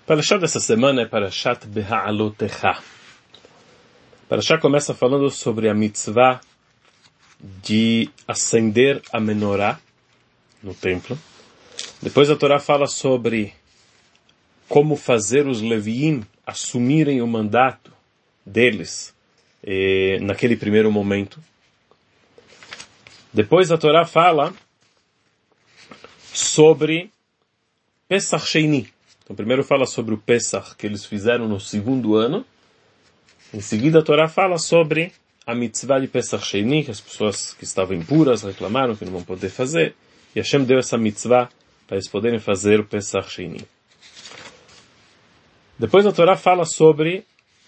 Parashá dessa semana é Parashat Beha'alotecha. Parashá começa falando sobre a mitzvah de acender a menorá no templo. Depois a Torá fala sobre como fazer os leviim assumirem o mandato deles naquele primeiro momento. Depois a Torá fala sobre Pesach Sheini. Então primeiro fala sobre o Pesach que eles fizeram no segundo ano. Em seguida a Torá fala sobre a mitzvah de Pesach Sheini, que as pessoas que estavam impuras reclamaram que não vão poder fazer. E Hashem deu essa mitzvah para eles poderem fazer o Pesach Sheini. Depois a Torá fala sobre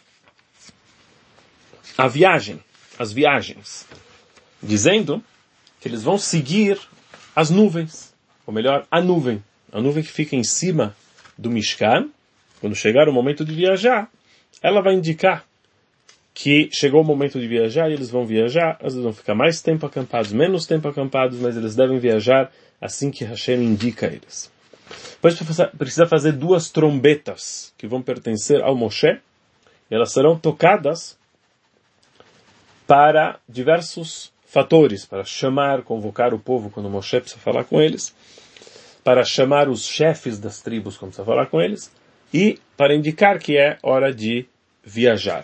a viagem, as viagens, dizendo que eles vão seguir as nuvens, ou melhor, a nuvem que fica em cima do Mishkan. Quando chegar o momento de viajar, ela vai indicar que chegou o momento de viajar e eles vão viajar. Às vezes vão ficar mais tempo acampados, menos tempo acampados, mas eles devem viajar assim que Hashem indica a eles. Depois precisa fazer 2 trombetas que vão pertencer ao Moshe, e elas serão tocadas para diversos fatores, para chamar, convocar o povo quando Moshe precisa falar com eles, para chamar os chefes das tribos quando precisa falar com eles, e para indicar que é hora de viajar.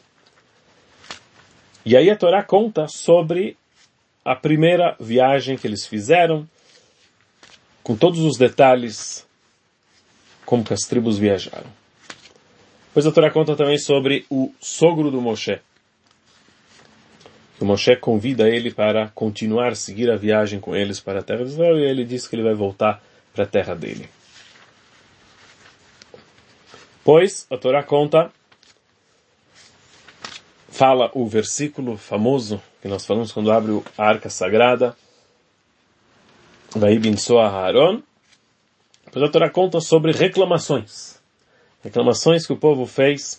E aí a Torá conta sobre a primeira viagem que eles fizeram, com todos os detalhes, como que as tribos viajaram. Depois a Torá conta também sobre o sogro do Moshe. O Moshe convida ele para continuar, seguir a viagem com eles para a terra de Israel, e ele diz que ele vai voltar para a terra dele. Pois a Torá fala o versículo famoso que nós falamos quando abre a arca sagrada, Vayibinso Aharon. Depois a Torá conta sobre reclamações que o povo fez,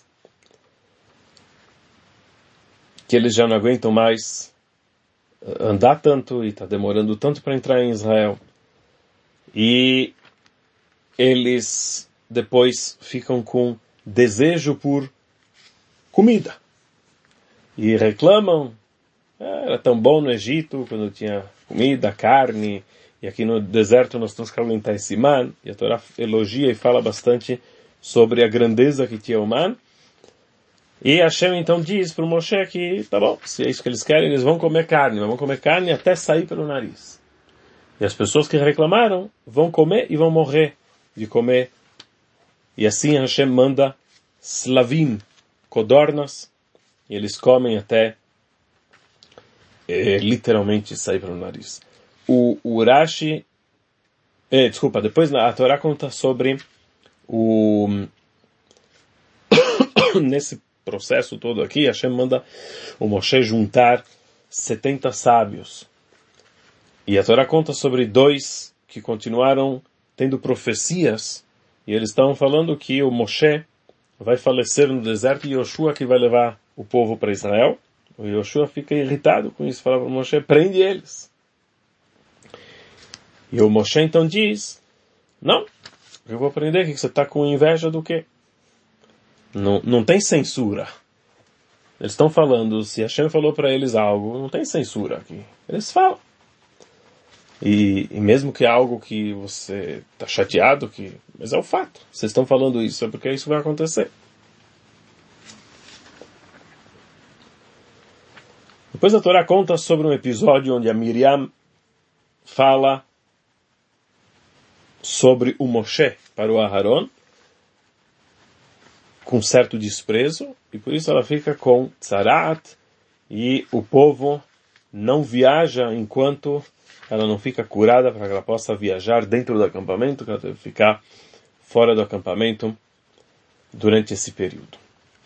que eles já não aguentam mais andar tanto e está demorando tanto para entrar em Israel. E eles depois ficam com desejo por comida. E reclamam, era tão bom no Egito, quando tinha comida, carne, e aqui no deserto nós temos que aguentar esse man. E a Torá elogia e fala bastante sobre a grandeza que tinha o man. E Hashem então diz para o Moshe que, tá bom, se é isso que eles querem, eles vão comer carne até sair pelo nariz. E as pessoas que reclamaram vão comer e vão morrer de comer. E assim Hashem manda slavim, codornas, e eles comem até literalmente sair pelo nariz. O Rashi, depois a Torá conta sobre nesse processo todo aqui, Hashem manda o Moshe juntar 70 sábios. E a Torá conta sobre 2 que continuaram tendo profecias, e eles estavam falando que o Moshe vai falecer no deserto e Yoshua que vai levar o povo para Israel. O Yoshua fica irritado com isso, fala para o Moshe, prende eles. E o Moshe então diz, não, eu vou prender, que você está com inveja do quê? Não tem censura. Eles estão falando, se Hashem falou para eles algo, não tem censura aqui. Eles falam. E mesmo que é algo que você está chateado, mas é o fato. Vocês estão falando isso, é porque isso vai acontecer. Depois a Torá conta sobre um episódio onde a Miriam fala sobre o Moshe para o Aharon, com certo desprezo, e por isso ela fica com tzarat, e o povo não viaja enquanto ela não fica curada, para que ela possa viajar dentro do acampamento, que ela deve ficar fora do acampamento durante esse período.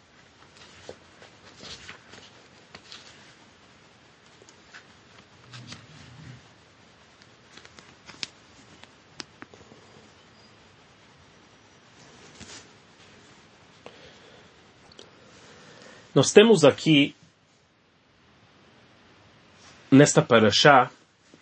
Nós temos aqui, nesta parashá,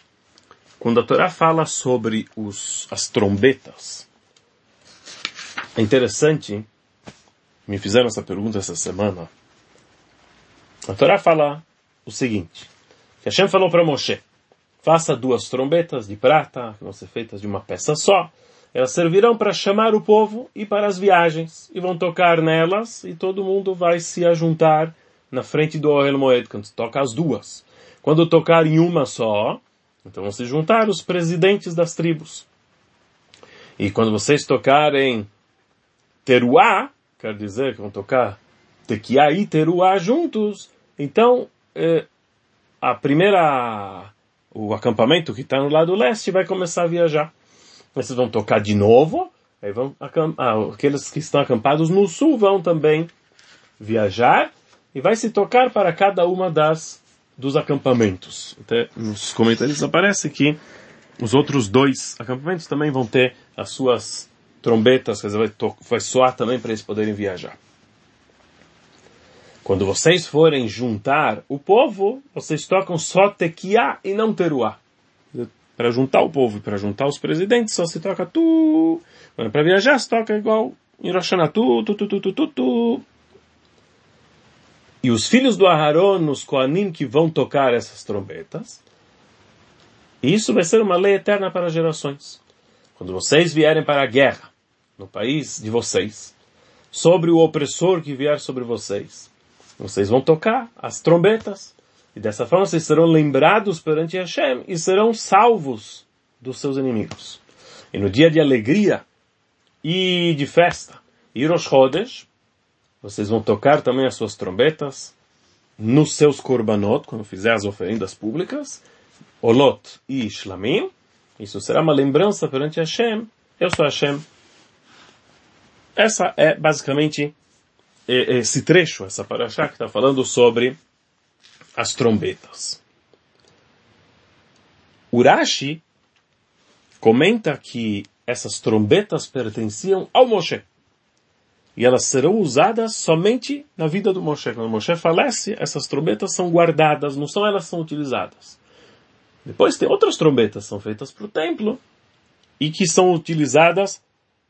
quando a Torá fala sobre as trombetas, É interessante, me fizeram essa pergunta essa semana. A Torá fala o seguinte, que Hashem falou para Moshe, faça 2 trombetas de prata, que vão ser feitas de uma peça só. Elas servirão para chamar o povo e para as viagens. E vão tocar nelas e todo mundo vai se ajuntar na frente do Ohel Moed, quando toca as 2. Quando tocar em uma só, então vão se juntar os presidentes das tribos. E quando vocês tocarem teruá, quer dizer que vão tocar tequiá e teruá juntos, então o acampamento que está no lado leste vai começar a viajar. Vocês vão tocar de novo, aí aqueles que estão acampados no sul vão também viajar, e vai se tocar para cada uma dos acampamentos. Até nos comentários aparece que os outros 2 acampamentos também vão ter as suas trombetas, quer dizer, vai soar também para eles poderem viajar. Quando vocês forem juntar o povo, vocês tocam só tequiá e não teruá. Para juntar o povo e para juntar os presidentes, só se toca tu. Para viajar, se toca igual em Rosh Hashanah, tu. E os filhos do Aharon, os Kohanim, que vão tocar essas trombetas, isso vai ser uma lei eterna para gerações. Quando vocês vierem para a guerra, no país de vocês, sobre o opressor que vier sobre vocês, vocês vão tocar as trombetas, e dessa forma vocês serão lembrados perante Hashem, e serão salvos dos seus inimigos. E no dia de alegria, e de festa, e Rosh Chodesh, vocês vão tocar também as suas trombetas, nos seus korbanot, quando fizer as oferendas públicas, Olot e Shlamim. Isso será uma lembrança perante Hashem. Eu sou Hashem. Essa é basicamente esse trecho, essa parashá que está falando sobre as trombetas. Urashi comenta que essas trombetas pertenciam ao Moshe. E elas serão usadas somente na vida do Moshe. Quando o Moshe falece, essas trombetas são guardadas, não são elas que são utilizadas. Depois tem outras trombetas que são feitas para o templo e que são utilizadas,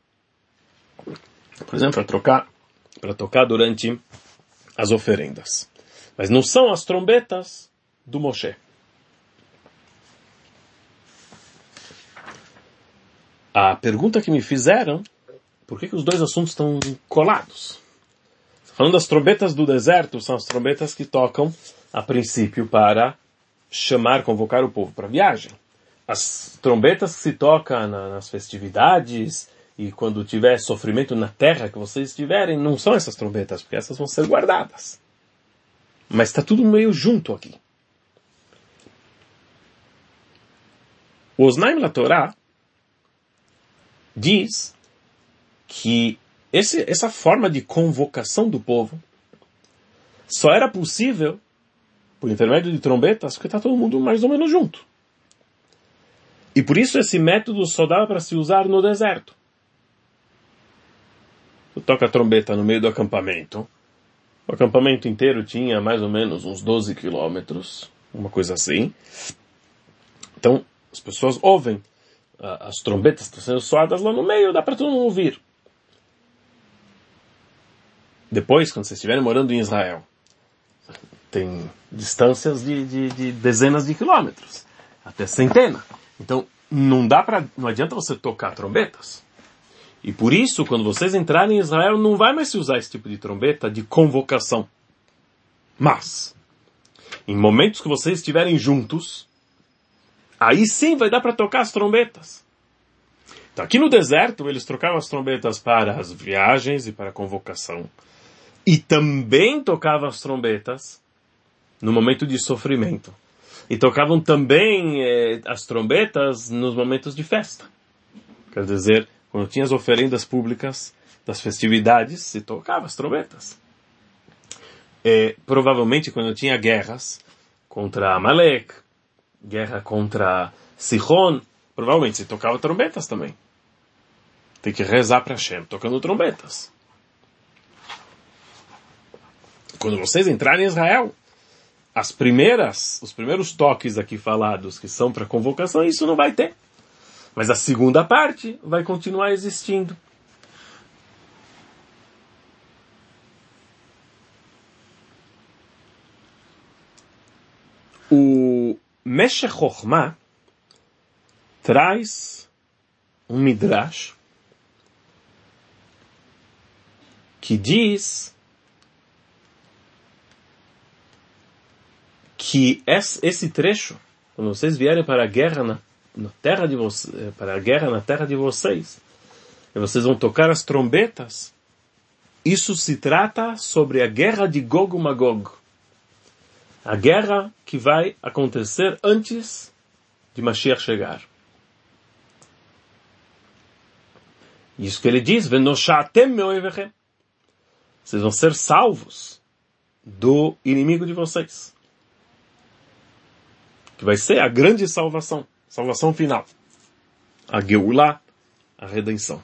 por exemplo, para tocar durante as oferendas. Mas não são as trombetas do Moshe. A pergunta que me fizeram, por que os 2 assuntos estão colados? Falando das trombetas do deserto, são as trombetas que tocam, a princípio, para convocar o povo para a viagem. As trombetas que se tocam nas festividades e quando tiver sofrimento na terra que vocês tiverem, não são essas trombetas, porque essas vão ser guardadas. Mas está tudo meio junto aqui. O Osnaim LaTorá diz que essa forma de convocação do povo só era possível por intermédio de trombetas, porque está todo mundo mais ou menos junto. E por isso esse método só dava para se usar no deserto. Tu toca a trombeta no meio do acampamento. O acampamento inteiro tinha mais ou menos uns 12 quilômetros, uma coisa assim. Então, as pessoas ouvem as trombetas estão sendo soadas lá no meio, dá para todo mundo ouvir. Depois, quando vocês estiverem morando em Israel, tem distâncias de dezenas de quilômetros, até centena. Então, não adianta você tocar trombetas. E por isso, quando vocês entrarem em Israel, não vai mais se usar esse tipo de trombeta de convocação. Mas, em momentos que vocês estiverem juntos, aí sim vai dar para tocar as trombetas. Então, aqui no deserto, eles trocavam as trombetas para as viagens e para a convocação. E também tocavam as trombetas no momento de sofrimento. E tocavam também as trombetas nos momentos de festa. Quer dizer, quando tinha as oferendas públicas das festividades, se tocava as trombetas. Provavelmente quando tinha guerras contra Amalek, guerra contra Sihon, provavelmente se tocava trombetas também. Tem que rezar para Hashem tocando trombetas. Quando vocês entrarem em Israel, os primeiros toques aqui falados, que são para convocação, isso não vai ter. Mas a segunda parte vai continuar existindo. O Meshech Chochmah traz um midrash que diz que esse trecho, quando vocês vierem para a guerra na terra de vocês, e vocês vão tocar as trombetas, isso se trata sobre a guerra de Gog e Magog. A guerra que vai acontecer antes de Mashiach chegar. Isso que ele diz, Venoshatem me'oivechem. Vocês vão ser salvos do inimigo de vocês. Que vai ser a grande salvação. Salvação final. A Geulah, a redenção.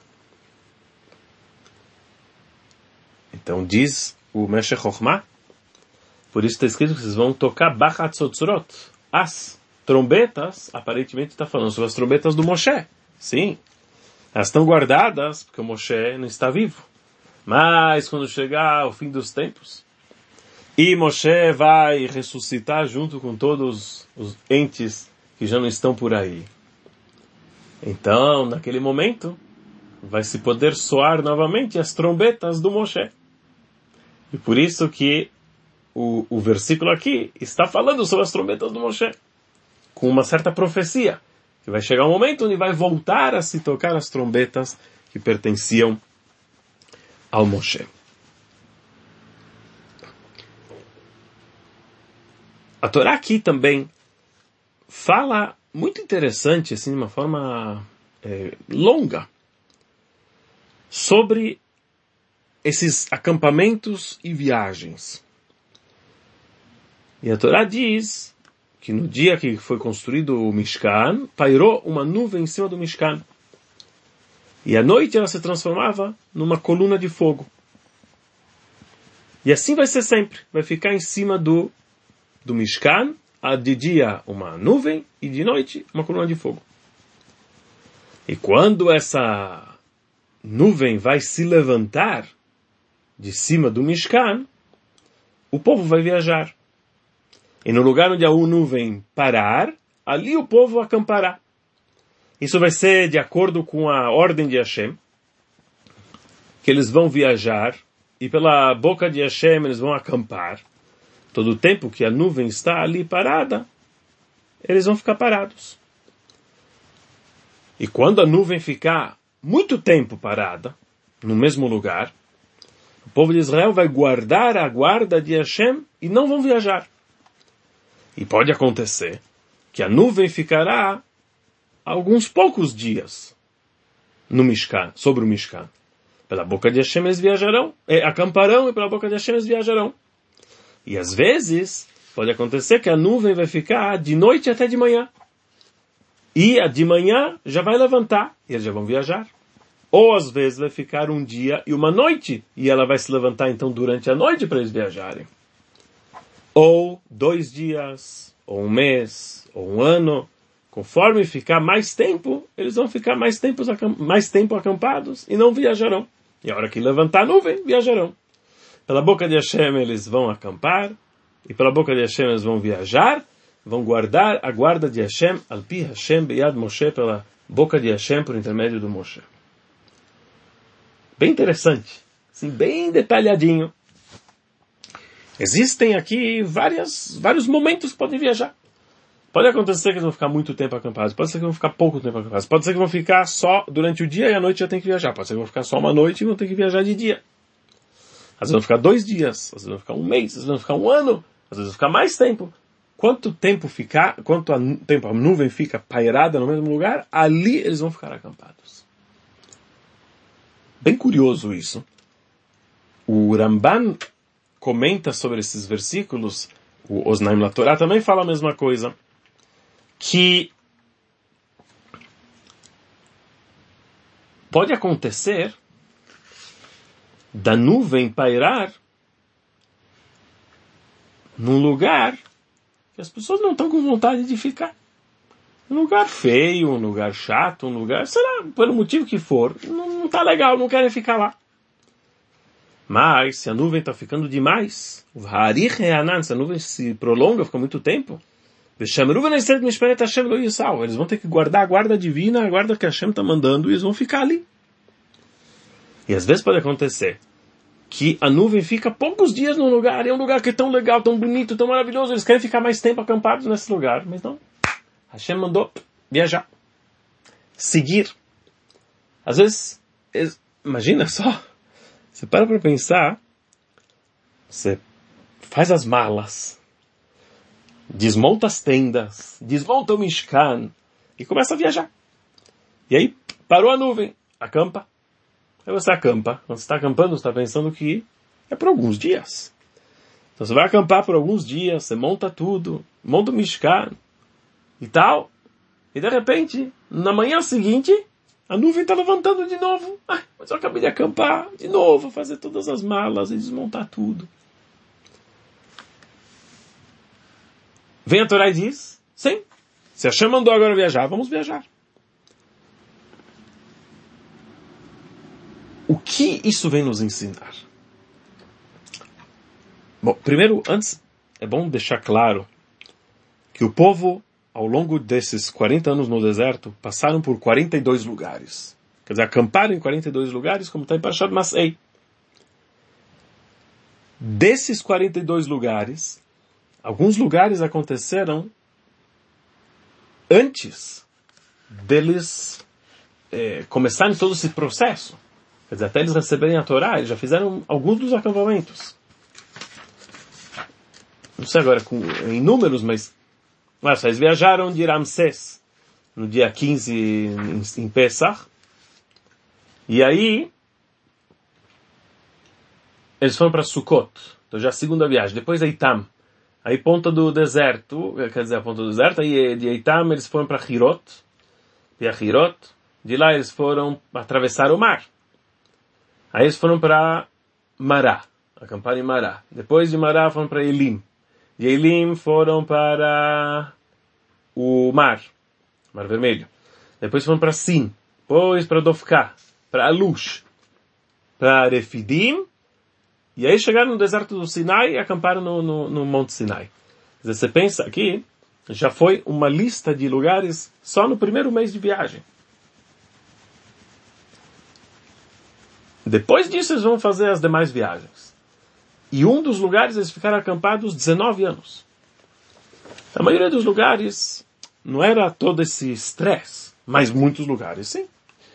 Então diz o Meshech Chochmah, por isso está escrito que vocês vão tocar Bachatzotzrot. As trombetas, aparentemente está falando sobre as trombetas do Moshe. Sim. Elas estão guardadas porque o Moshe não está vivo. Mas quando chegar o fim dos tempos, e Moshe vai ressuscitar junto com todos os entes que já não estão por aí. Então, naquele momento, vai se poder soar novamente as trombetas do Moshe. E por isso que o versículo aqui está falando sobre as trombetas do Moshe, com uma certa profecia, que vai chegar um momento onde vai voltar a se tocar as trombetas que pertenciam ao Moshe. A Torá aqui também fala muito interessante, assim, de uma forma longa, sobre esses acampamentos e viagens. E a Torá diz que no dia que foi construído o Mishkan, pairou uma nuvem em cima do Mishkan. E à noite ela se transformava numa coluna de fogo. E assim vai ser sempre. Vai ficar em cima do Mishkan, de dia uma nuvem e de noite uma coluna de fogo. E quando essa nuvem vai se levantar de cima do Mishkan, o povo vai viajar. E no lugar onde a nuvem parar, ali o povo acampará. Isso vai ser de acordo com a ordem de Hashem, que eles vão viajar, e pela boca de Hashem eles vão acampar. Todo o tempo que a nuvem está ali parada, eles vão ficar parados. E quando a nuvem ficar muito tempo parada, no mesmo lugar, o povo de Israel vai guardar a guarda de Hashem e não vão viajar. E pode acontecer que a nuvem ficará alguns poucos dias no Mishkan, sobre o Mishkan. Pela boca de Hashem eles viajarão, acamparão, e pela boca de Hashem eles viajarão. E às vezes pode acontecer que a nuvem vai ficar de noite até de manhã. E a de manhã já vai levantar, e eles já vão viajar. Ou às vezes vai ficar um dia e uma noite, e ela vai se levantar então durante a noite para eles viajarem. Ou 2 dias, ou 1 mês, ou 1 ano. Conforme ficar mais tempo, eles vão ficar mais tempo acampados e não viajarão. E a hora que levantar a nuvem, viajarão. Pela boca de Hashem eles vão acampar, e pela boca de Hashem eles vão viajar, vão guardar a guarda de Hashem, Alpi Hashem Beyad Moshe, pela boca de Hashem, por intermédio do Moshe. Bem interessante, assim, bem detalhadinho. Existem aqui vários momentos que podem viajar. Pode acontecer que eles vão ficar muito tempo acampados, pode ser que vão ficar pouco tempo acampados, pode ser que vão ficar só durante o dia e à noite já tem que viajar, pode ser que vão ficar só uma noite e vão ter que viajar de dia. Às vezes vão ficar 2 dias, às vezes vão ficar 1 mês, às vezes vão ficar 1 ano, às vezes vão ficar mais tempo. Quanto tempo a nuvem fica pairada no mesmo lugar, ali eles vão ficar acampados. Bem curioso isso. O Ramban comenta sobre esses versículos, o Osnaim LaTorá também fala a mesma coisa, que pode acontecer da nuvem pairar num lugar que as pessoas não estão com vontade de ficar. Um lugar feio, um lugar chato, um lugar, será, pelo motivo que for, não está legal, não querem ficar lá. Mas, se a nuvem está ficando demais, se a nuvem se prolonga, fica muito tempo, Eles vão ter que guardar a guarda divina, a guarda que Hashem está mandando, e eles vão ficar ali. E às vezes pode acontecer que a nuvem fica poucos dias num lugar, e é um lugar que é tão legal, tão bonito, tão maravilhoso, eles querem ficar mais tempo acampados nesse lugar, mas não. Hashem mandou viajar, seguir. Às vezes, imagina só, você para pensar, você faz as malas, desmonta as tendas, desmonta o Mishkan, e começa a viajar. E aí, parou a nuvem, acampa. Aí você acampa. Quando você está acampando, você está pensando que é por alguns dias. Então você vai acampar por alguns dias, você monta tudo, monta o Mishkan e tal. E de repente, na manhã seguinte, a nuvem está levantando de novo. Mas eu acabei de acampar de novo, fazer todas as malas e desmontar tudo. Vem a Torá e diz, sim, se Hashem mandou agora viajar, vamos viajar. O que isso vem nos ensinar? Bom, primeiro, antes, é bom deixar claro que o povo, ao longo desses 40 anos no deserto, passaram por 42 lugares. Quer dizer, acamparam em 42 lugares, como está em Parashat Masei. Desses 42 lugares, alguns lugares aconteceram antes deles começarem todo esse processo. Quer dizer, até eles receberem a Torá, eles já fizeram alguns dos acampamentos. Não sei agora em números, mas eles viajaram de Ramsés no dia 15 em Pesach. E aí eles foram para Sukkot. Então já a segunda viagem. Depois Eitam. Aí ponta do deserto, quer dizer, a ponta do deserto. Aí de Eitam eles foram para Hirot. E a Hirot. De lá eles foram atravessar o mar. Aí eles foram para Mará, acamparam em Mará. Depois de Mará foram para Elim. De Elim foram para o Mar Vermelho. Depois foram para Sin. Depois para Dofká, para Alush, para Refidim. E aí chegaram no deserto do Sinai e acamparam no Monte Sinai. Quer dizer, você pensa aqui, já foi uma lista de lugares só no primeiro mês de viagem. Depois disso, eles vão fazer as demais viagens. E um dos lugares, eles ficaram acampados 19 anos. A maioria dos lugares não era todo esse estresse, mas muitos lugares, sim.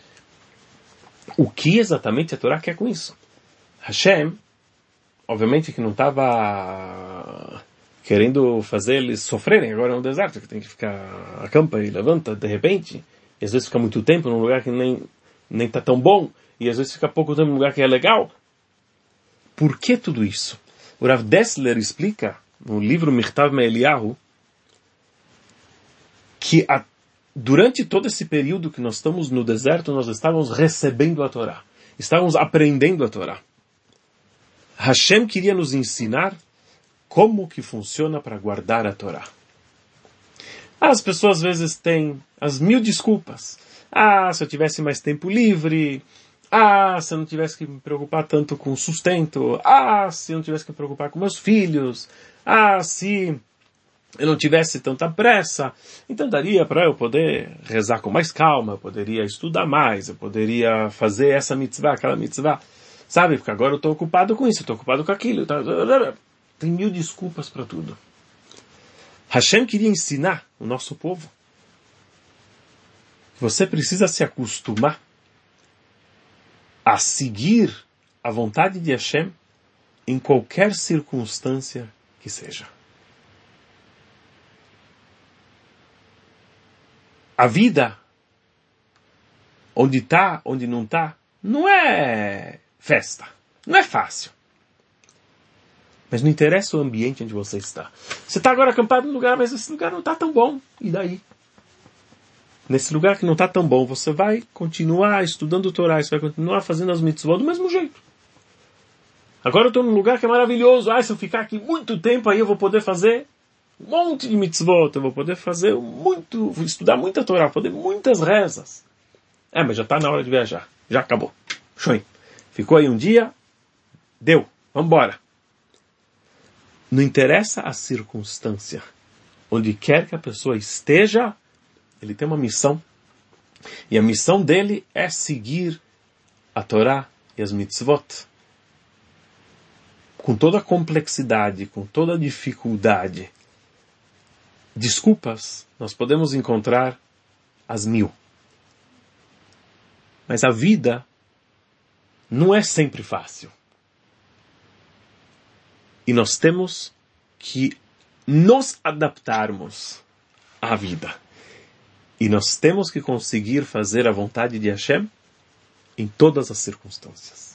O que exatamente a Torá quer com isso? Hashem, obviamente que não estava querendo fazer eles sofrerem agora no deserto, que tem que ficar acampa e levanta de repente, e às vezes fica muito tempo num lugar que nem está tão bom, e às vezes fica pouco tempo num lugar que é legal. Por que tudo isso? O Rav Dessler explica, no livro Mirtav Me'Eliyahu, que durante todo esse período que nós estamos no deserto, nós estávamos recebendo a Torá. Estávamos aprendendo a Torá. Hashem queria nos ensinar como que funciona para guardar a Torá. As pessoas às vezes têm as mil desculpas. Se eu tivesse mais tempo livre... se eu não tivesse que me preocupar tanto com o sustento. Se eu não tivesse que me preocupar com meus filhos. Se eu não tivesse tanta pressa. Então daria para eu poder rezar com mais calma. Eu poderia estudar mais. Eu poderia fazer essa mitzvah, aquela mitzvah. Sabe? Porque agora eu estou ocupado com isso. Eu estou ocupado com aquilo. Tem mil desculpas para tudo. Hashem queria ensinar o nosso povo. Você precisa se acostumar a seguir a vontade de Hashem em qualquer circunstância que seja. A vida, onde está, onde não está, não é festa. Não é fácil. Mas não interessa o ambiente onde você está. Você está agora acampado num lugar, mas esse lugar não está tão bom. E daí? Nesse lugar que não está tão bom, você vai continuar estudando o Torá, você vai continuar fazendo as mitzvot do mesmo jeito. Agora eu estou num lugar que é maravilhoso. Se eu ficar aqui muito tempo, aí eu vou poder fazer um monte de mitzvot, eu vou poder fazer vou estudar muita Torá, vou poder muitas rezas. Mas já está na hora de viajar. Já acabou. Shoim. Ficou aí um dia, deu, vamos embora. Não interessa a circunstância. onde quer que a pessoa esteja, ele tem uma missão. E a missão dele é seguir a Torá e as mitzvot. Com toda a complexidade, com toda a dificuldade. Desculpas, nós podemos encontrar as mil. Mas a vida não é sempre fácil. E nós temos que nos adaptarmos à vida. E nós temos que conseguir fazer a vontade de Hashem em todas as circunstâncias.